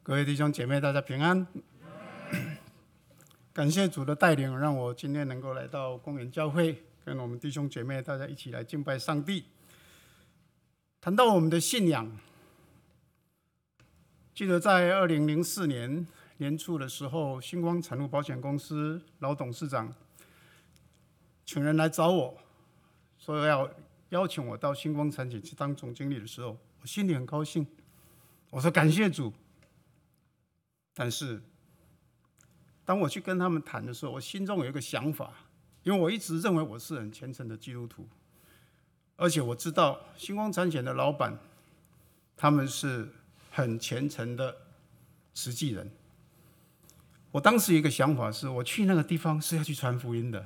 各位弟兄姐妹，大家平安。感谢主的带领，让我今天能够来到公园教会，跟我们弟兄姐妹大家一起来敬拜上帝。谈到我们的信仰，记得在2004年年初的时候，星光产物保险公司老董事长请人来找我，说要邀请我到星光产险去当总经理的时候，我心里很高兴。我说感谢主。但是当我去跟他们谈的时候，我心中有一个想法，因为我一直认为我是很虔诚的基督徒，而且我知道星光产险的老板他们是很虔诚的实际人。我当时有一个想法是，我去那个地方是要去传福音的。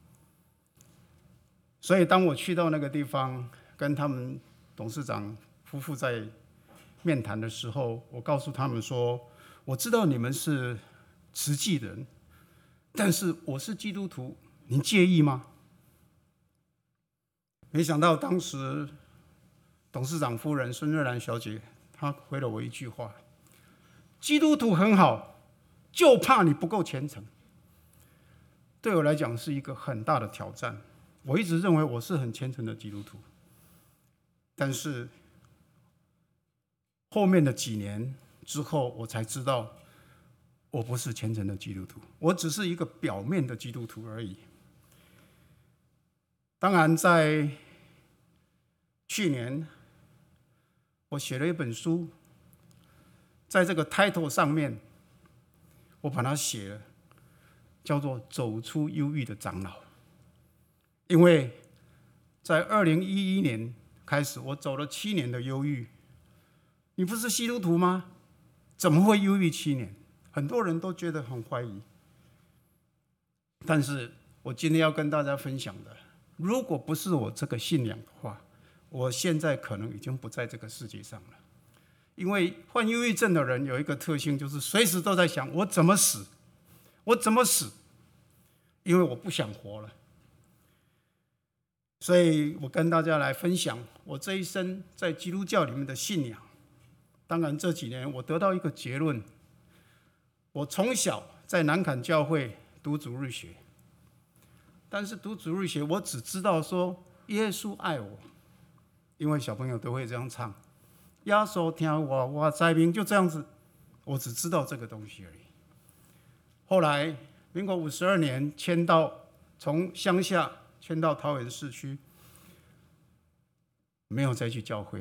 所以当我去到那个地方，跟他们董事长夫妇在面谈的时候，我告诉他们说，我知道你们是实际人，但是我是基督徒，您介意吗？没想到当时董事长夫人孙瑞兰小姐，她回了我一句话：基督徒很好，就怕你不够虔诚。对我来讲是一个很大的挑战。我一直认为我是很虔诚的基督徒，但是后面的几年之后，我才知道我不是虔诚的基督徒，我只是一个表面的基督徒而已。当然，在去年，我写了一本书，在这个 title 上面，我把它写了，叫做《走出忧郁的长老》。因为在2011年开始，我走了7年的忧郁。你不是基督徒吗？怎么会忧郁7年？很多人都觉得很怀疑。但是我今天要跟大家分享的，如果不是我这个信仰的话，我现在可能已经不在这个世界上了。因为患忧郁症的人有一个特性，就是随时都在想我怎么死，我怎么死，因为我不想活了。所以我跟大家来分享我这一生在基督教里面的信仰。当然这几年我得到一个结论，我从小在南崁教会读主日学，但是读主日学我只知道说耶稣爱我，因为小朋友都会这样唱，耶稣听我，我知命，就这样子，我只知道这个东西而已。后来民国52年从乡下迁到桃园市区，没有再去教会。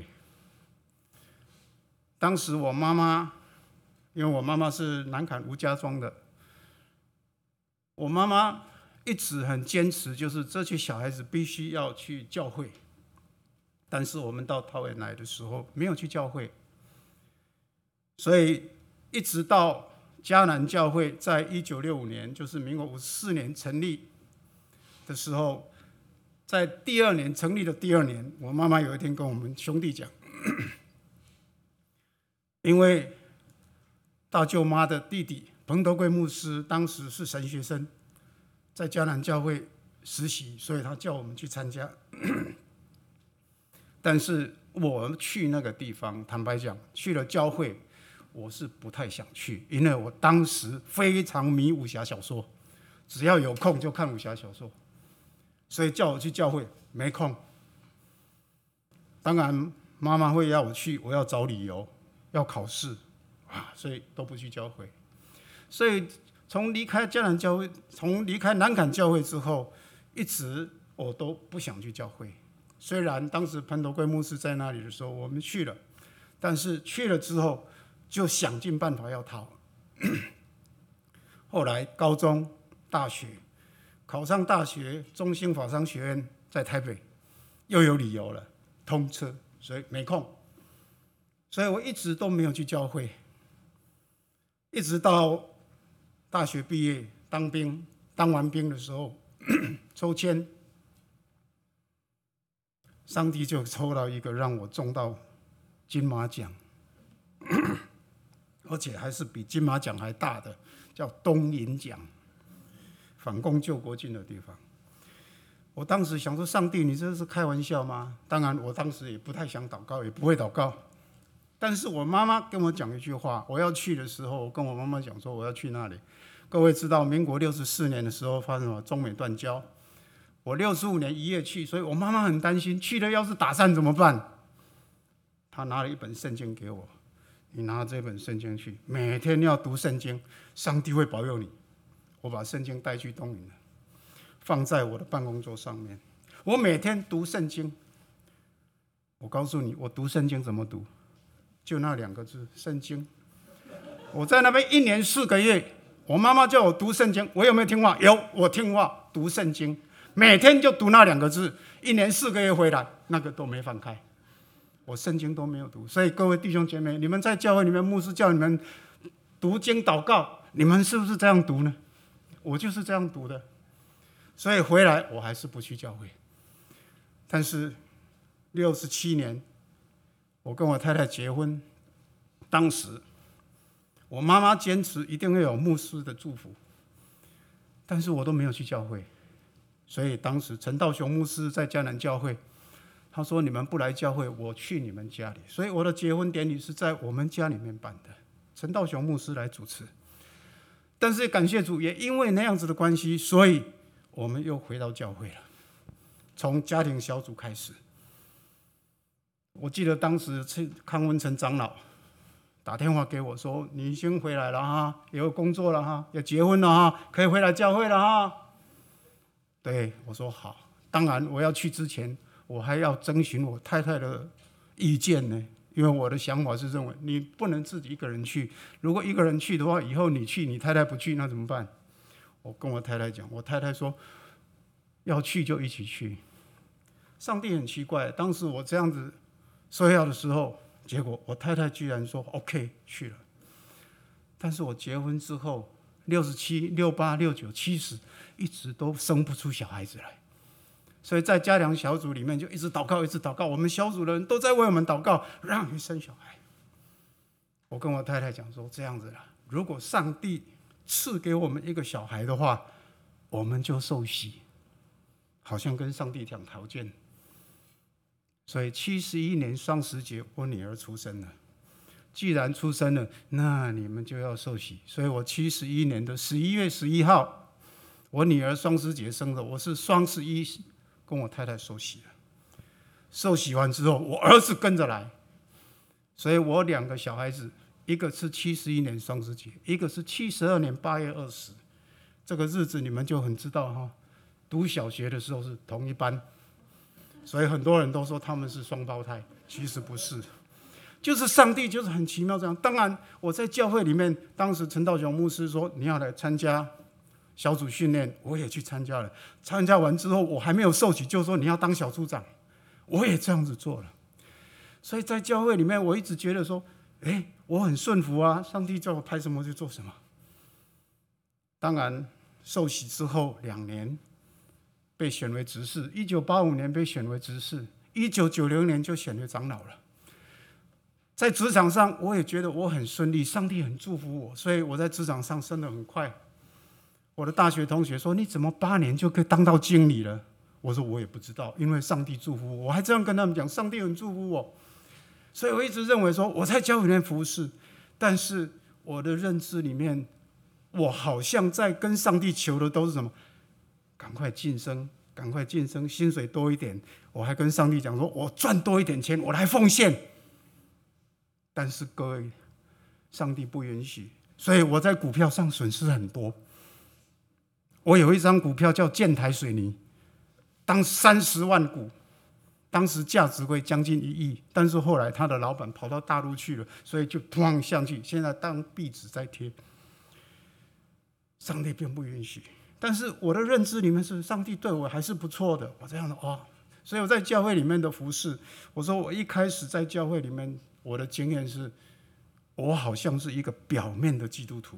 当时我妈妈，因为我妈妈是南崁吴家庄的，我妈妈一直很坚持，就是这些小孩子必须要去教会。但是我们到桃园来的时候没有去教会，所以一直到迦南教会在1965年，就是民国54年成立的时候，在成立的第二年，我妈妈有一天跟我们兄弟讲，因为大舅妈的弟弟彭德贵牧师当时是神学生，在迦南教会实习，所以他叫我们去参加。但是我去那个地方，坦白讲，去了教会，我是不太想去，因为我当时非常迷武侠小说，只要有空就看武侠小说，所以叫我去教会没空。当然妈妈会要我去，我要找理由，要考试所以都不去教会。所以从离开迦南教会，从离开南崁教会之后，一直我都不想去教会。虽然当时彭德贵牧师在那里的时候，我们去了，但是去了之后就想尽办法要逃。后来高中、大学考上大学，中兴法商学院在台北，又有理由了，通车，所以没空。所以我一直都没有去教会，一直到大学毕业当兵，当完兵的时候抽签，上帝就抽到一个让我中到金马奖，而且还是比金马奖还大的，叫东引奖，反共救国军的地方。我当时想说，上帝，你这是开玩笑吗？当然我当时也不太想祷告，也不会祷告， 但是我妈妈跟我讲一句话，我要去的时候，我跟我妈妈讲说我要去那里。各位知道，民国64年的时候发生了中美断交，我65年1月去，所以我妈妈很担心，去了要是打仗怎么办？她拿了一本圣经给我，你拿这本圣经去，每天要读圣经，上帝会保佑你。我把圣经带去东营了，放在我的办公桌上面。我每天读圣经。我告诉你，我读圣经怎么读？就那2个字，圣经。我在那边1年4个月，我妈妈叫我读圣经，我有没有听话？有，我听话，读圣经，每天就读那2个字。1年4个月回来，那个都没放开，我圣经都没有读。所以各位弟兄姐妹，你们在教会里面，牧师叫你们读经祷告，你们是不是这样读呢？我就是这样读的。所以回来我还是不去教会。但是67年，我跟我太太结婚，当时我妈妈坚持一定会有牧师的祝福，但是我都没有去教会。所以当时陈道雄牧师在迦南教会，他说你们不来教会，我去你们家里。所以我的结婚典礼是在我们家里面办的，陈道雄牧师来主持。但是感谢主，也因为那样子的关系，所以我们又回到教会了，从家庭小组开始。我记得当时康文成长老打电话给我说：“你已经回来了哈，也有工作了哈，也结婚了哈，可以回来教会了哈。”对，我说好。当然我要去之前，我还要征询我太太的意见呢，因为我的想法是认为你不能自己一个人去，如果一个人去的话，以后你去，你太太不去，那怎么办？我跟我太太讲，我太太说要去就一起去。上帝很奇怪，当时我这样子说要的时候，结果我太太居然说 OK 去了。但是我结婚之后67、68、69、70一直都生不出小孩子来，所以在家庭小组里面就一直祷告，一直祷告。我们小组的人都在为我们祷告，让你生小孩。我跟我太太讲说这样子啦，如果上帝赐给我们一个小孩的话，我们就受洗，好像跟上帝讲条件。所以71年双十节，我女儿出生了。既然出生了，那你们就要受洗。所以我71年的11月11号，我女儿双十节生的，我是双11跟我太太受洗了。受洗完之后，我儿子跟着来，所以我2个小孩子，一个是71年双十节，一个是72年8月20。这个日子你们就很知道哈，读小学的时候是同一班。所以很多人都说他们是双胞胎，其实不是，就是上帝就是很奇妙这样。当然我在教会里面，当时陈道雄牧师说你要来参加小组训练，我也去参加了。参加完之后，我还没有受洗，就说你要当小组长，我也这样子做了。所以在教会里面，我一直觉得说，我很顺服啊，上帝叫我拍什么就做什么。当然受洗之后2年。被选为执事，1985年被选为执事，1990年就选为长老了。在职场上，我也觉得我很顺利，上帝很祝福我，所以我在职场上升得很快。我的大学同学说：“你怎么8年就可以当到经理了？”我说：“我也不知道，因为上帝祝福我。”我还这样跟他们讲，上帝很祝福我。所以我一直认为说我在教会里面服侍，但是我的认知里面，我好像在跟上帝求的都是什么？赶快晋升，赶快晋升，薪水多一点。我还跟上帝讲说，我赚多一点钱，我来奉献。但是各位，上帝不允许，所以我在股票上损失很多。我有一张股票叫建台水泥，当30万股，当时价值会将近1亿，但是后来他的老板跑到大陆去了，所以就砰下去，现在当壁纸在贴。上帝并不允许。但是我的认知里面是上帝对我还是不错的，我这样的所以我在教会里面的服事，我说我一开始在教会里面，我的经验是，我好像是一个表面的基督徒。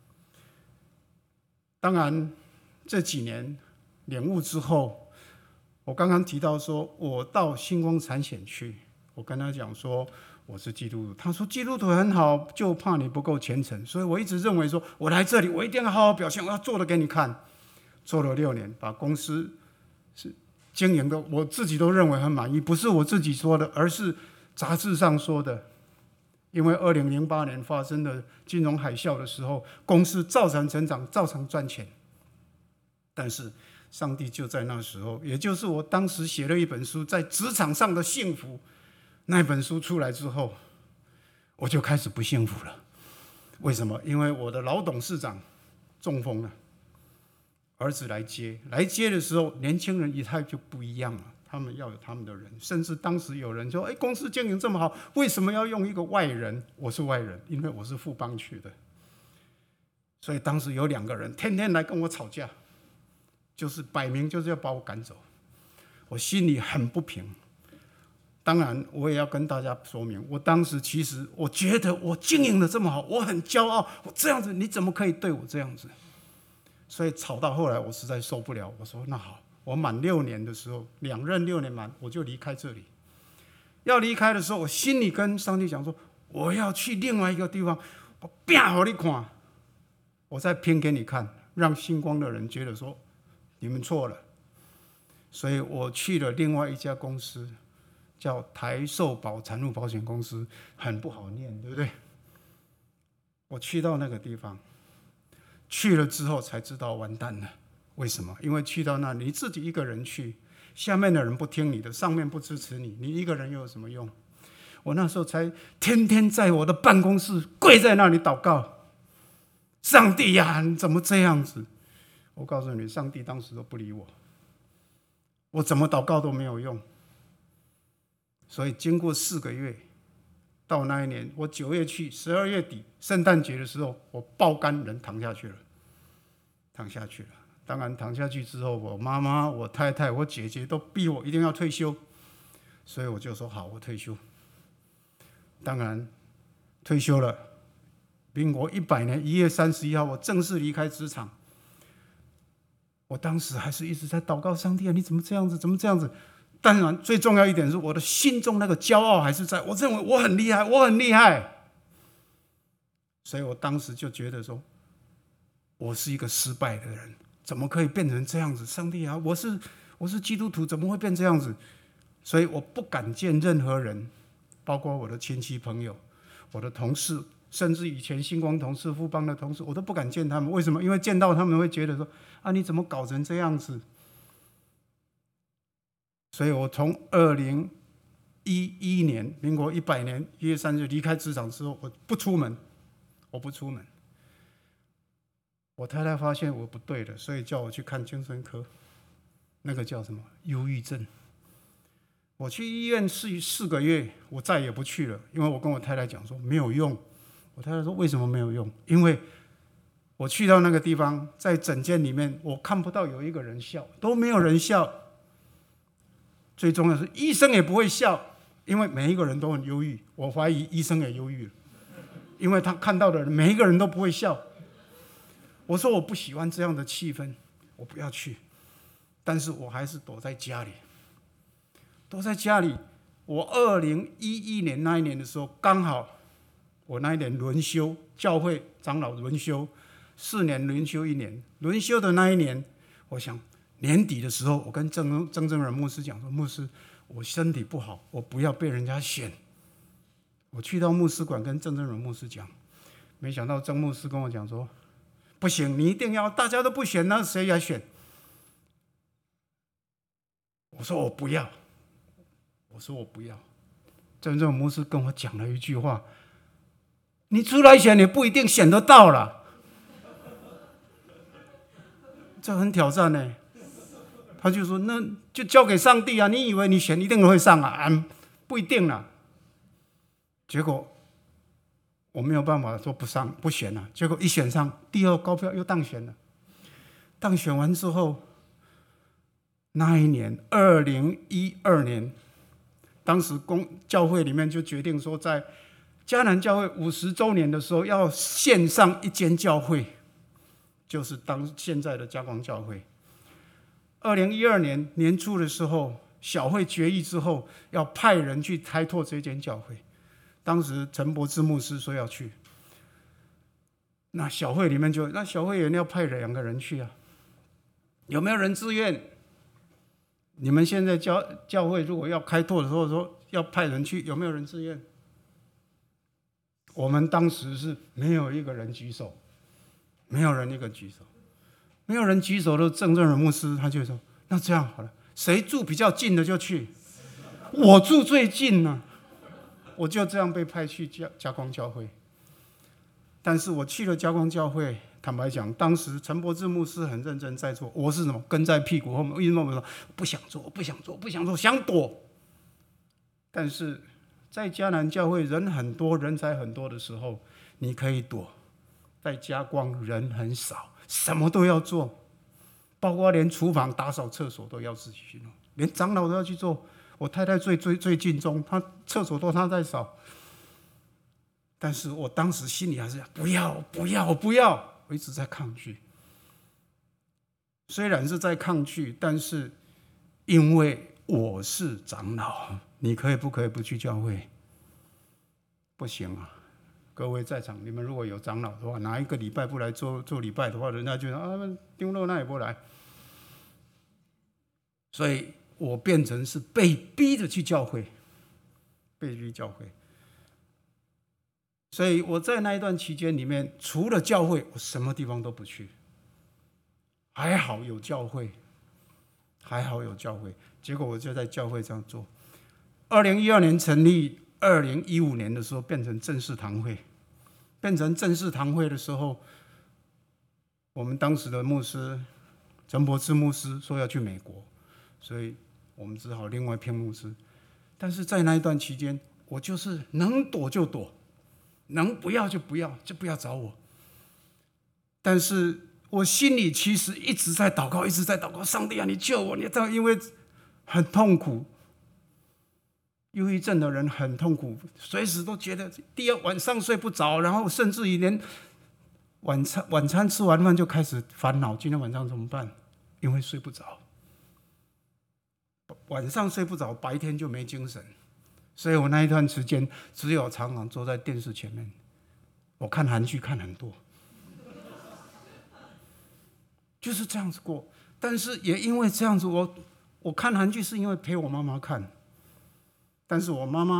当然这几年领悟之后，我刚刚提到说，我到星光产险去，我跟他讲说我是基督徒，他说基督徒很好，就怕你不够虔诚，所以我一直认为说我来这里，我一定要好好表现，我要做的给你看。做了6年，把公司是经营的，我自己都认为很满意，不是我自己说的，而是杂志上说的。 因为2008年发生的金融海啸的时候，公司照常成长，照常赚钱。但是上帝就在那时候，也就是我当时写了一本书，在职场上的幸福。那本书出来之后，我就开始不幸福了。为什么？因为我的老董事长中风了，儿子来接的时候，年轻人一态就不一样了。他们要有他们的人，甚至当时有人说：“公司经营这么好，为什么要用一个外人？”我是外人，因为我是富邦去的，所以当时有2个人天天来跟我吵架，就是摆明就是要把我赶走。我心里很不平。当然，我也要跟大家说明，我当时其实我觉得我经营的这么好，我很骄傲。我这样子，你怎么可以对我这样子？所以吵到后来，我实在受不了。我说：“那好。”我满6年的时候，2任6年满，我就离开这里。要离开的时候，我心里跟上帝讲说：“我要去另外一个地方，我拼给你看，我再拼给你看，让星光的人觉得说你们错了。”所以我去了另外一家公司，叫台寿保产物保险公司，很不好念，对不对？我去到那个地方，去了之后才知道完蛋了。为什么？因为去到那里，你自己一个人去，下面的人不听你的，上面不支持你，你一个人又有什么用？我那时候才天天在我的办公室跪在那里祷告，上帝呀，你怎么这样子？我告诉你，上帝当时都不理我，我怎么祷告都没有用。所以经过4个月，到那一年我9月去，12月底圣诞节的时候，我爆肝人躺下去了。当然躺下去之后，我妈妈、我太太、我姐姐都逼我一定要退休，所以我就说好，我退休。当然退休了，民国100年1月31号，我正式离开职场。我当时还是一直在祷告上帝啊，你怎么这样子？怎么这样子？当然最重要一点是，我的心中那个骄傲还是在，我认为我很厉害，我很厉害。所以我当时就觉得说，我是一个失败的人。怎么可以变成这样子？上帝啊，我是基督徒，怎么会变这样子？所以我不敢见任何人，包括我的亲戚朋友、我的同事，甚至以前星光同事、富邦的同事，我都不敢见他们。为什么？因为见到他们会觉得说：“啊，你怎么搞成这样子？”所以我从2011年，民国100年1月3日离开职场之后，我不出门。我太太发现我不对了，所以叫我去看精神科，那个叫什么忧郁症。我去医院4个月，我再也不去了，因为我跟我太太讲说没有用。我太太说为什么没有用？因为我去到那个地方，在诊间里面，我看不到有一个人笑，都没有人笑。最重要的是医生也不会笑，因为每一个人都很忧郁。我怀疑医生也忧郁了，因为他看到的人每一个人都不会笑。我说我不喜欢这样的气氛，我不要去，但是我还是躲在家里。我2011年那一年的时候，刚好我那一年轮休，教会长老轮休4年，轮休1年。轮休的那一年，我想年底的时候，我跟曾正仁牧师讲说：“牧师，我身体不好，我不要被人家选。”我去到牧师馆跟曾正仁牧师讲，没想到曾牧师跟我讲说：“不行，你一定要，大家都不选，那谁来选？”我说我不要。真正牧师跟我讲了一句话：“你出来选，你不一定选得到了。”这很挑战呢。他就说：“那就交给上帝啊！你以为你选一定会上啊？不一定啦。”结果我没有办法说不选了。结果一选上，第2高票又当选了。当选完之后，那一年2012年，当时教会里面就决定说，在迦南教会50周年的时候，要献上一间教会，就是现在的嘉光教会。2012年年初的时候，小会决议之后，要派人去开拓这间教会。当时陈柏志牧师说要去，那小会里面那小会员要派2个人去啊，有没有人自愿？你们现在教会如果要开拓的时候说要派人去，有没有人自愿？ 我们当时是没有一个人举手，没有人一个举手，没有人举手的郑正荣牧师他就说：“那这样好了，谁住比较近的就去。”我住最近呢、我就这样被派去嘉光教会。但是我去了嘉光教会，坦白讲，当时陈柏志牧师很认真在做，我是什么跟在屁股后面，为什么我说不想做，不想做，不想做，想躲。但是在迦南教会人很多，人才很多的时候，你可以躲；在嘉光人很少，什么都要做，包括连厨房、打扫、厕所都要自己去弄，连长老都要去做。我太太最敬重，她厕所都她在扫。但是我当时心里还是不要，我一直在抗拒。虽然是在抗拒，但是因为我是长老，你不可以不去教会？不行啊！各位在场，你们如果有长老的话，哪一个礼拜不来做礼拜的话，人家就说啊，丢了那也不来。所以我变成是被逼着去教会，被逼教会。所以我在那一段期间里面，除了教会，我什么地方都不去。还好有教会，还好有教会。结果我就在教会这样做。2012年成立，2015年的时候变成正式堂会。变成正式堂会的时候，我们当时的牧师陈柏志牧师说要去美国，所以我们只好另外聘牧师。但是在那一段期间，我就是能躲就躲，能不要就不要，就不要找我。但是我心里其实一直在祷告，一直在祷告，上帝啊，你救我！你知道，因为很痛苦，忧郁症的人很痛苦，随时都觉得第二晚上睡不着，然后甚至于连晚餐吃完饭就开始烦恼，今天晚上怎么办？因为睡不着，晚上睡不着，白天就没精神。所以我那一段时间只有常常坐在电视前面，我看韩剧看很多，就是这样子过。但是也因为这样子，我看韩剧是因为陪我妈妈看。但是我妈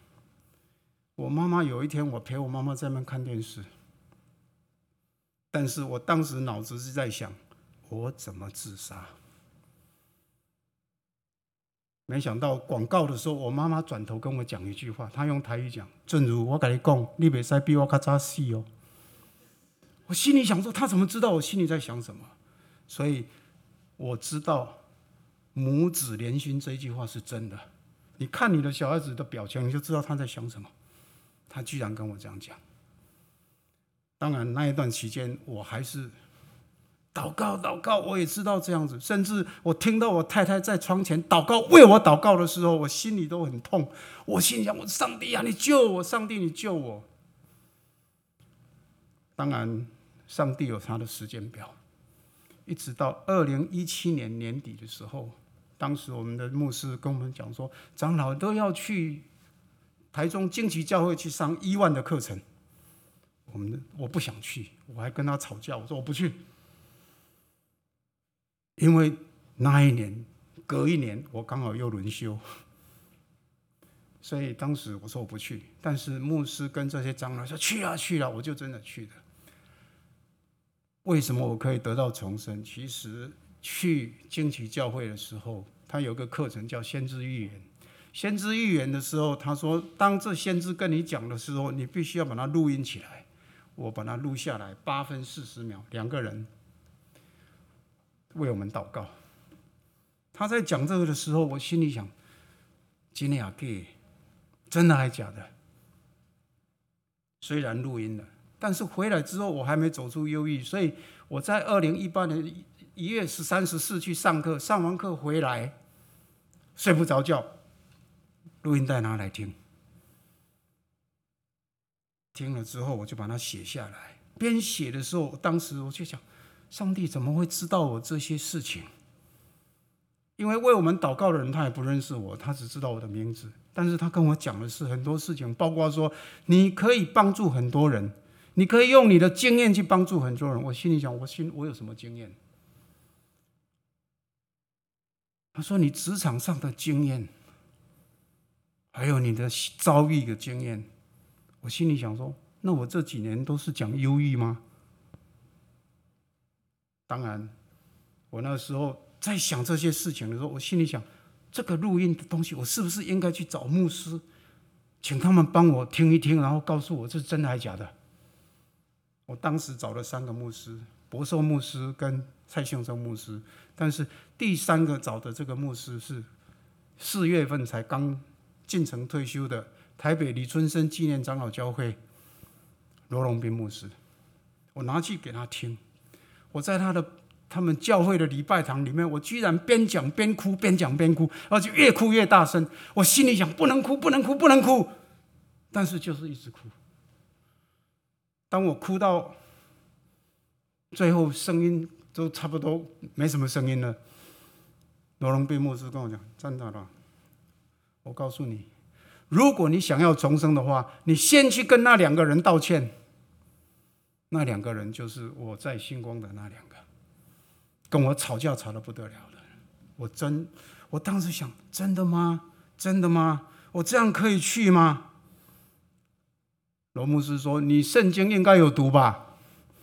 妈有一天，我陪我妈妈在那边看电视，但是我当时脑子是在想，我怎么自杀？没想到广告的时候，我妈妈转头跟我讲一句话，她用台语讲：“正如我跟你讲，你不可以比我更早死哦。”我心里想说，她怎么知道我心里在想什么？所以我知道母子连心这一句话是真的。你看你的小孩子的表情，你就知道他在想什么。他居然跟我这样讲。当然那一段期间，我还是祷告，我也知道这样子。甚至我听到我太太在窗前祷告，为我祷告的时候，我心里都很痛。我心里想：我上帝啊，你救我！上帝，你救我！当然，上帝有他的时间表，一直到2017年年底的时候。当时我们的牧师跟我们讲说，长老都要去台中惊奇教会去上1万的课程。我不想去，我还跟他吵架，我说我不去，因为那一年隔一年我刚好又轮休，所以当时我说我不去。但是牧师跟这些长老说去啊，我就真的去了。为什么我可以得到重生？其实去惊奇教会的时候，他有个课程叫先知预言。先知预言的时候，他说，当这先知跟你讲的时候，你必须要把它录音起来。我把它录下来，8分40秒，2个人为我们祷告。他在讲这个的时候，我心里想：真的假的？真的还假的？虽然录音了，但是回来之后我还没走出忧郁，所以我在2018年1月13、14去上课，上完课回来睡不着觉，录音带拿来听，听了之后我就把它写下来。边写的时候，当时我就想，上帝怎么会知道我这些事情？因为为我们祷告的人他也不认识我，他只知道我的名字，但是他跟我讲的是很多事情，包括说你可以帮助很多人，你可以用你的经验去帮助很多人。我心里想，我有什么经验？他说你职场上的经验，还有你的遭遇的经验。我心里想说， 那我这几年都是讲忧郁吗？当然，我那时候在想这些事情的时候，我心里想，这个录音的东西，我是不是应该去找牧师，请他们帮我听一听，然后告诉我这是真的还是假的？我当时找了3个牧师，博寿牧师跟蔡兴生牧师，但是第3个找的这个牧师是4月份才刚进城退休的台北李春生纪念长老教会罗荣斌牧师。我拿去给他听，我在他们教会的礼拜堂里面，我居然边讲边哭，边讲边哭，而且越哭越大声。我心里想，不能哭，不能哭，不能哭，但是就是一直哭。当我哭到最后，声音都差不多没什么声音了，罗荣斌牧师跟我讲：“站长了，我告诉你，如果你想要重生的话，你先去跟那2个人道歉。那2个人就是我在星光的那2个，跟我吵架吵得不得了的。我当时想，真的吗？真的吗？我这样可以去吗？”罗牧师说：“你圣经应该有读吧？”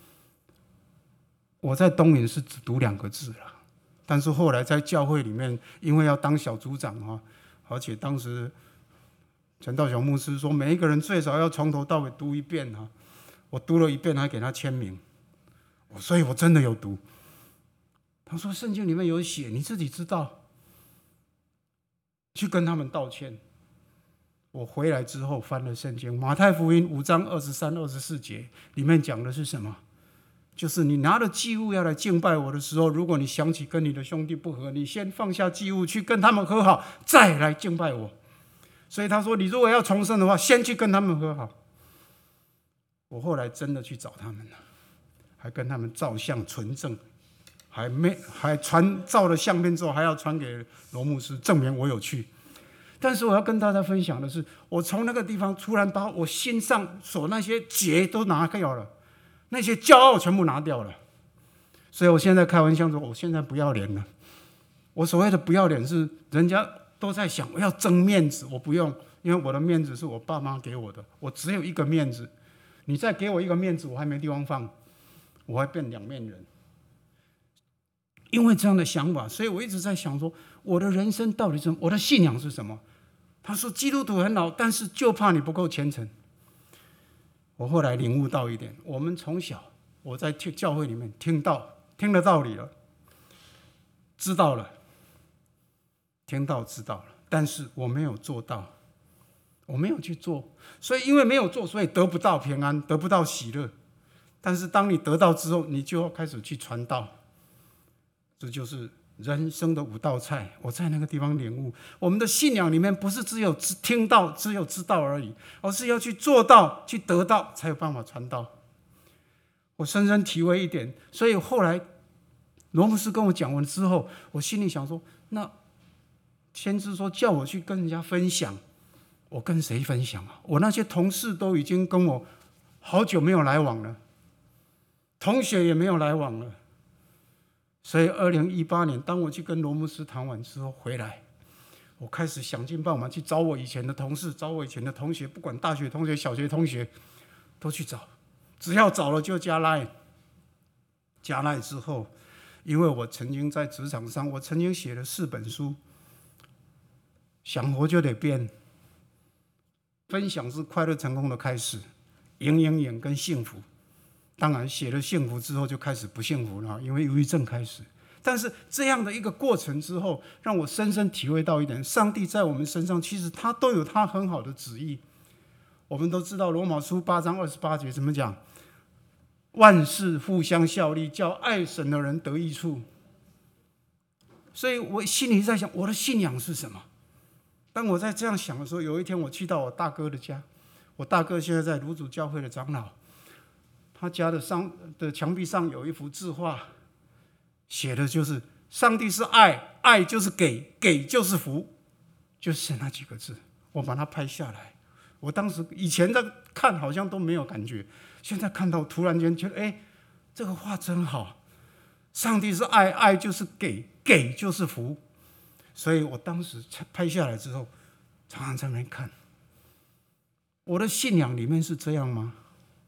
我在东引是只读2个字了，但是后来在教会里面，因为要当小组长，而且当时陈道雄牧师说，每一个人最少要从头到尾读1遍。我读了1遍，还给他签名，所以我真的有读。他说圣经里面有写，你自己知道，去跟他们道歉。我回来之后翻了圣经，马太福音5章23、24节，里面讲的是什么？就是你拿了祭物要来敬拜我的时候，如果你想起跟你的兄弟不和，你先放下祭物去跟他们和好，再来敬拜我。所以他说，你如果要重生的话，先去跟他们和好。我后来真的去找他们了，还跟他们照相存证，还照了相片之后，还要传给罗牧师证明我有去。但是我要跟大家分享的是，我从那个地方突然把我心上所那些结都拿掉了，那些骄傲全部拿掉了。所以我现在开玩笑说，我现在不要脸了。我所谓的不要脸是人家都在想我要争面子，我不用，因为我的面子是我爸妈给我的，我只有一个面子。你再给我一个面子，我还没地方放，我会变2面人。因为这样的想法，所以我一直在想说，我的人生到底是什么？我的信仰是什么？他说基督徒很好，但是就怕你不够虔诚。我后来领悟到一点，我们从小我在教会里面听了道理了，知道了，听到知道了，但是我没有做到，我没有去做，所以因为没有做，所以得不到平安，得不到喜乐。但是当你得到之后，你就要开始去传道，这就是人生的5道菜。我在那个地方领悟，我们的信仰里面不是只有听到，只有知道而已，而是要去做到，去得到，才有办法传道。我深深体会一点，所以后来罗牧师跟我讲完之后，我心里想说，那先知说叫我去跟人家分享，我跟谁分享啊？我那些同事都已经跟我好久没有来往了，同学也没有来往了。所以2018年当我去跟罗牧师谈完之后回来，我开始想尽办法去找我以前的同事，找我以前的同学，不管大学同学小学同学都去找，只要找了就加LINE。加LINE之后，因为我曾经在职场上，我曾经写了4本书，想活就得变，分享是快乐成功的开始，赢跟幸福。当然写了幸福之后就开始不幸福了，因为忧郁症开始。但是这样的一个过程之后，让我深深体会到一点，上帝在我们身上其实他都有他很好的旨意。我们都知道罗马书8章28节怎么讲，万事互相效力，叫爱神的人得益处。所以我心里在想，我的信仰是什么？当我在这样想的时候，有一天我去到我大哥的家，我大哥现在在卢主教会的长老，他家的墙壁上有一幅字画，写的就是上帝是爱，爱就是给，给就是福，就是那几个字。我把它拍下来，我当时以前在看好像都没有感觉，现在看到突然间觉得，这个画真好，上帝是爱，爱就是给，给就是福。所以我当时拍下来之后，常常在那边看，我的信仰里面是这样吗？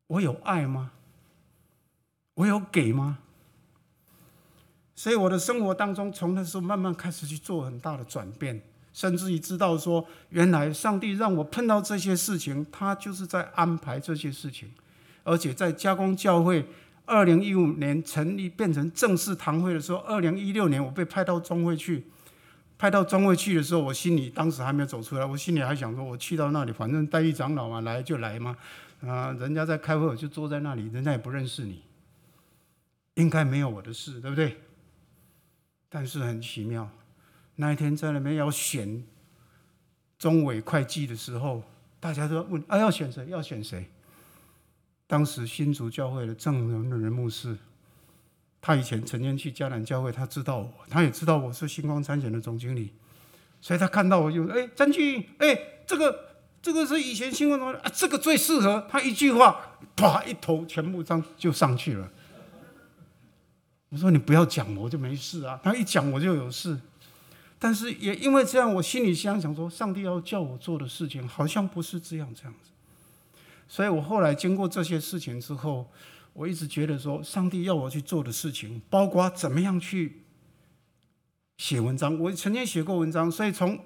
我有爱吗？我有给吗？所以我的生活当中，从那时候慢慢开始去做很大的转变，甚至于知道说，原来上帝让我碰到这些事情，他就是在安排这些事情。而且在加工教会2015年成立变成正式堂会的时候，2016年我被派到中会去。派到中会去的时候，我心里当时还没有走出来，我心里还想说，我去到那里，反正代议长老嘛，来就来嘛，人家在开会，我就坐在那里，人家也不认识你，应该没有我的事，对不对？但是很奇妙，那一天在那边要选中委会计的时候，大家都问要选谁？要选谁？当时新竹教会的郑仁牧师，他以前曾经去迦南教会，他知道我，他也知道我是星光参选的总经理，所以他看到我就詹俊，这个是以前新闻这个最适合他，一句话，啪一头全部就上去了。我说你不要讲我就没事啊，他一讲我就有事。但是也因为这样，我心里想说，上帝要叫我做的事情好像不是这样子。所以我后来经过这些事情之后，我一直觉得说，上帝要我去做的事情，包括怎么样去写文章。我曾经写过文章，所以从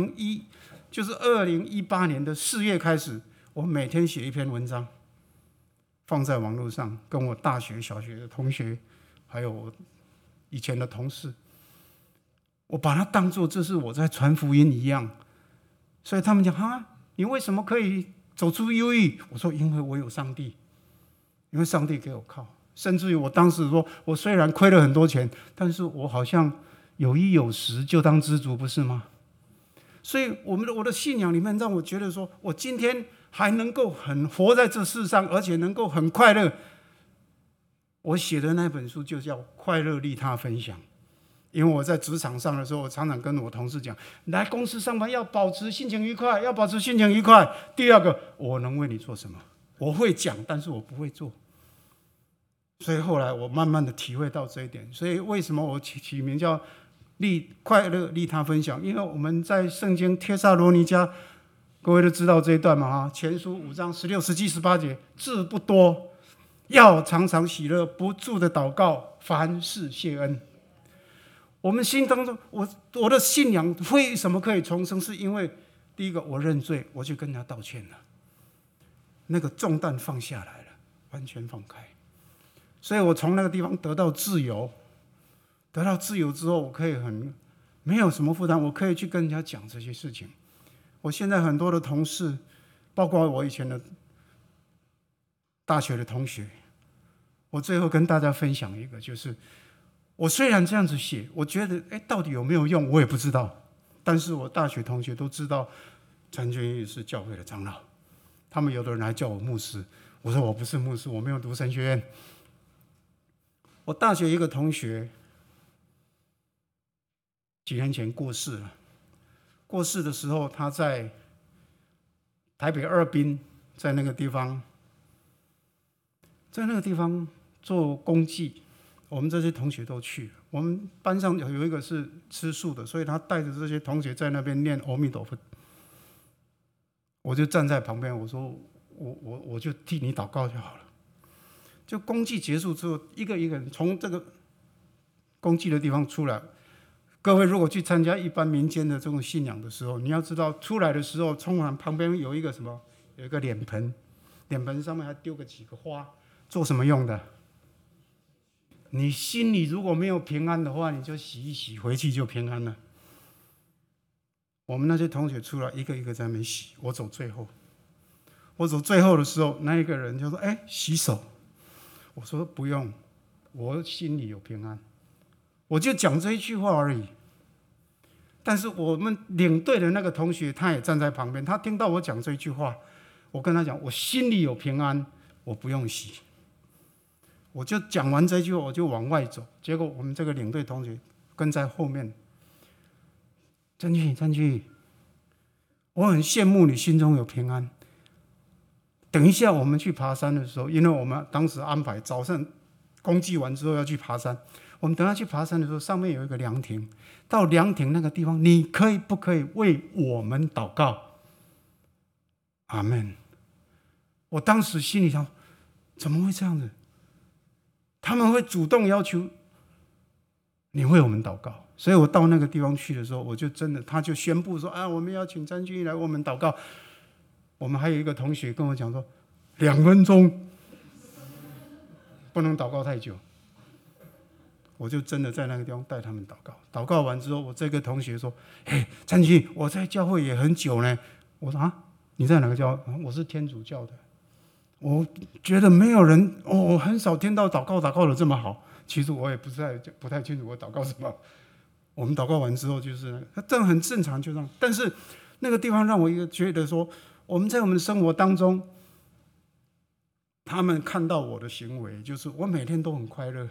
2018年的4月开始，我每天写一篇文章，放在网络上，跟我大学、小学的同学，还有我以前的同事，我把它当作这是我在传福音一样。所以他们讲你为什么可以走出忧郁？我说因为我有上帝，因为上帝给我靠。甚至于我当时说，我虽然亏了很多钱，但是我好像有衣有食就当知足，不是吗？所以我的信仰里面让我觉得说，我今天还能够很活在这世上，而且能够很快乐。我写的那本书就叫《快乐利他分享》。因为我在职场上的时候，我常常跟我同事讲，来公司上班要保持心情愉快，要保持心情愉快。第二个，我能为你做什么？我会讲，但是我不会做。所以后来我慢慢的体会到这一点。所以为什么我起名叫快乐利他分享？因为我们在圣经帖撒罗尼迦，各位都知道这一段嘛，前书5章16、17、18节，字不多，要常常喜乐，不住的祷告，凡事谢恩。我们心当中，我的信仰为什么可以重生？是因为第一个，我认罪，我去跟他道歉了，那个重担放下来了，完全放开。所以我从那个地方得到自由，得到自由之后，我可以没有什么负担，我可以去跟人家讲这些事情。我现在很多的同事，包括我以前的大学的同学，我最后跟大家分享一个，就是我虽然这样子写，我觉得到底有没有用我也不知道，但是我大学同学都知道詹俊义是教会的长老，他们有的人还叫我牧师，我说我不是牧师，我没有读神学院。我大学一个同学几年前过世了，过世的时候他在台北二滨，在那个地方做公祭，我们这些同学都去了。我们班上有一个是吃素的，所以他带着这些同学在那边念阿弥陀佛。我就站在旁边，我说我就替你祷告就好了。就公祭结束之后，一个一个人从这个公祭的地方出来。各位如果去参加一般民间的这种信仰的时候，你要知道出来的时候，通常旁边有一个什么？有一个脸盆，脸盆上面还丢个几个花，做什么用的？你心里如果没有平安的话，你就洗一洗，回去就平安了。我们那些同学出来一个一个在那边洗，我走最后。我走最后的时候，那一个人就说：“洗手。”我说：“不用，我心里有平安。”我就讲这一句话而已。但是我们领队的那个同学，他也站在旁边，他听到我讲这句话，我跟他讲：“我心里有平安，我不用洗。”我就讲完这句话，我就往外走。结果我们这个领队同学跟在后面，詹俊，我很羡慕你心中有平安。等一下我们去爬山的时候，因为我们当时安排早上公祭完之后要去爬山，我们等下去爬山的时候，上面有一个凉亭，到凉亭那个地方，你不可以为我们祷告？阿们。我当时心里想， 怎么会这样子？他们会主动要求你为我们祷告。所以我到那个地方去的时候，我就真的，他就宣布说啊，我们要请詹君怡来为我们祷告。我们还有一个同学跟我讲说，2分钟，不能祷告太久。我就真的在那个地方带他们祷告。祷告完之后，我这个同学说：“嘿，詹君怡，我在教会也很久呢。”我说：“啊，你在哪个教会？”我是天主教的。我觉得没有人，我很少听到祷告的这么好。其实我也不太清楚我祷告什么。我们祷告完之后就是这样很正常，就这样。但是那个地方让我一个觉得说，我们在我们的生活当中，他们看到我的行为，就是我每天都很快乐。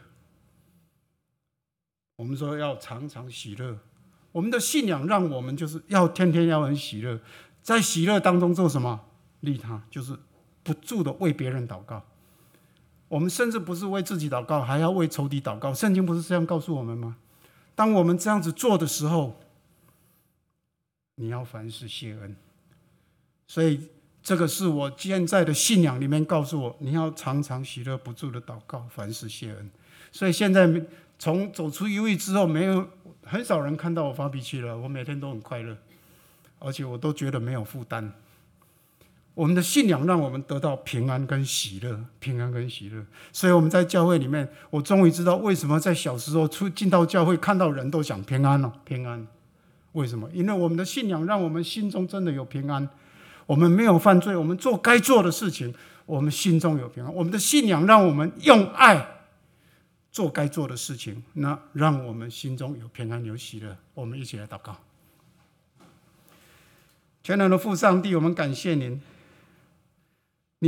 我们说要常常喜乐，我们的信仰让我们就是要天天要很喜乐，在喜乐当中做什么？利他，就是不住的为别人祷告。我们甚至不是为自己祷告，还要为仇敌祷告。圣经不是这样告诉我们吗？当我们这样子做的时候，你要凡事谢恩。所以这个是我现在的信仰里面告诉我，你要常常喜乐，不住的祷告，凡事谢恩。所以现在从走出忧郁之后，很少人看到我发脾气了。我每天都很快乐，而且我都觉得没有负担。我们的信仰让我们得到平安跟喜乐，平安跟喜乐。所以我们在教会里面，我终于知道为什么在小时候进到教会看到人都想平安了，平安。为什么？因为我们的信仰让我们心中真的有平安。我们没有犯罪，我们做该做的事情，我们心中有平安。我们的信仰让我们用爱做该做的事情，那让我们心中有平安有喜乐。我们一起来祷告。全能的父上帝，我们感谢您，